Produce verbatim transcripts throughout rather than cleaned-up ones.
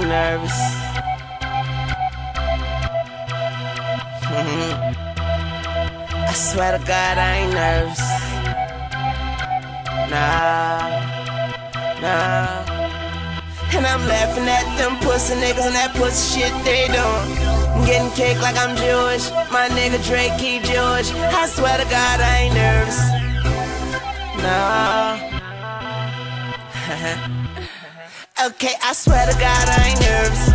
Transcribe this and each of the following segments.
ain't nervous. I swear to God, I ain't nervous. Nah, nah. And I'm laughing at them pussy niggas and that pussy shit they doing. I'm getting cake like I'm Jewish. My nigga Drake, he Jewish. I swear to God, I ain't nervous. Nah. Okay, I swear to God, I ain't nervous.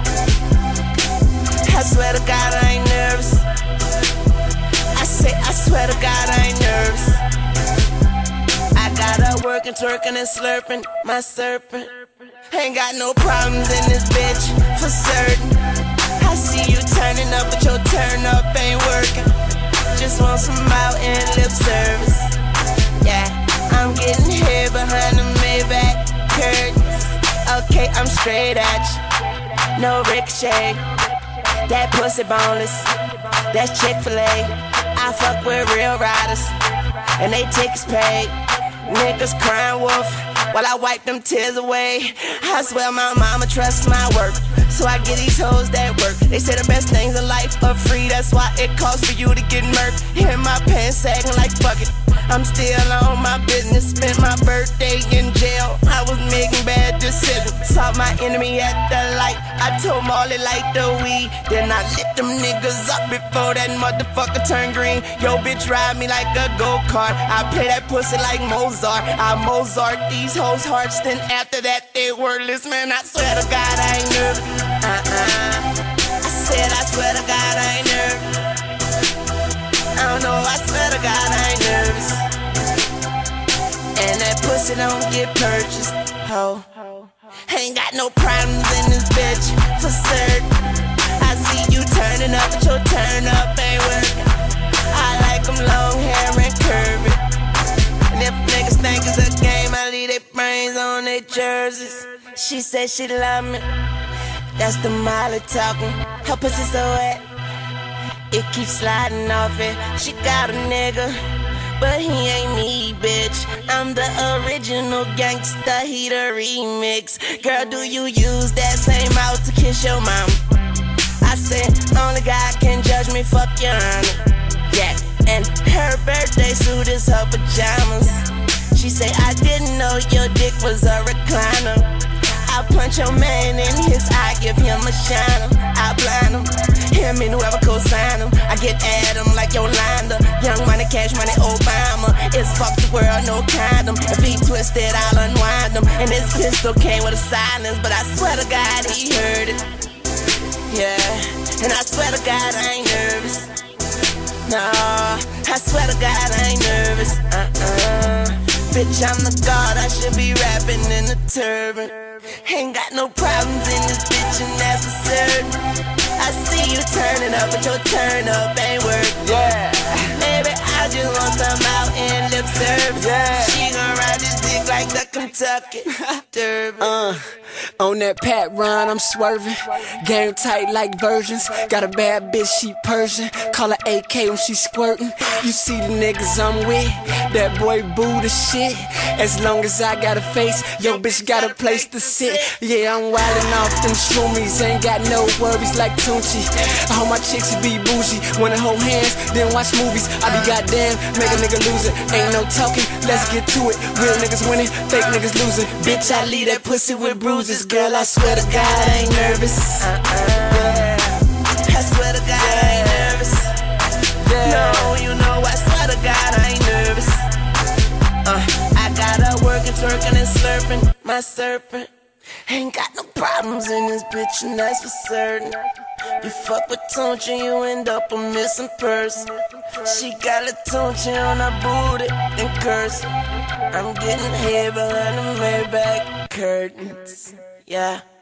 I swear to God, I ain't nervous. I say, I swear to God, I ain't nervous. I got her working, twerking, and slurping, my serpent. Ain't got no problems in this bitch, for certain. I see you turning up, but your turn up ain't working. Just want some out and lip service. Yeah, I'm getting hit behind the Maybach curtains. Okay, I'm straight at you, no ricochet. That pussy boneless, that's Chick-fil-A. I fuck with real riders, and they tickets paid. Niggas crying wolf while I wipe them tears away. I swear my mama trusts my work, so I get these hoes that work. They say the best things in life are free, that's why it costs for you to get murked. Hear my pants sagging like fuck it, I'm still on my business. Spent my birthday in jail, I was making bad decisions. Saw my enemy at the light, I told Marley light the weed. Then I lit them niggas up before that motherfucker turned green. Yo bitch ride me like a go-kart, I play that pussy like Mozart. I Mozart these hoes hearts, then after that they wordless. Man, I swear to God I ain't nervous. Uh-uh. I said I swear to God I ain't nervous. I don't know, I swear to God I ain't nervous. And that pussy don't get purchased, ho. Ain't got no problems in this bitch, for certain. I see you turning up, but your turn up ain't working. I like them long hair and curvy. And if niggas think it's a game, I leave their brains on their jerseys. She said she love me, that's the Molly talking. Her pussy so wet, it keeps sliding off it. She got a nigga, but he ain't me, bitch. I'm the original gangsta, he the remix. Girl, do you use that same mouth to kiss your mama? I said, only God can judge me, fuck your honor. Yeah, and her birthday suit is her pajamas. She say, I didn't know your dick was a recliner. I punch your man in his eye, give him a shiner. I blind him, him and whoever co-sign him. I get at him like Yolanda, young money, cash money, Obama. It's fuck the world, no condom. If he twisted, I'll unwind him. And this pistol came with a silence, but I swear to God he heard it. Yeah, and I swear to God I ain't nervous. No, I swear to God I ain't nervous. Uh-uh. Bitch, I'm the god, I should be rapping in a turban. Ain't got no problems in this bitch, and that's for certain. I see you turning up, but your turn up ain't working. Yeah. Maybe I just want some out and lip service. Yeah. She gon' ride this dick like the Kentucky Derby. Uh, on that Pat run, I'm swerving. Game tight like virgins. Got a bad bitch, she Persian. Call her A K when she squirting. You see the niggas I'm with, that boy boo the shit. As long as I got a face, yo bitch got a place to sit. Yeah, I'm wildin' off them shroomies. Ain't got no worries like Tunchi. All my chicks be bougie. Wanna hold hands, then watch movies. I be goddamn, make a nigga lose it. Ain't no talking, let's get to it. Real niggas winning, fake niggas losing. Bitch, I leave that pussy with bruises. Girl, I swear to God I ain't nervous. Uh-uh. I swear to God I ain't nervous. No, you know I swear to God I ain't nervous. Uh, I got her working, twerking, and slurping, my serpent. Ain't got no problems in this bitch, and that's for certain. You fuck with Tunchi, you end up a missing person. She got a Tunchi on her booty, then curse. I'm getting hit behind the Maybach curtains. Yeah.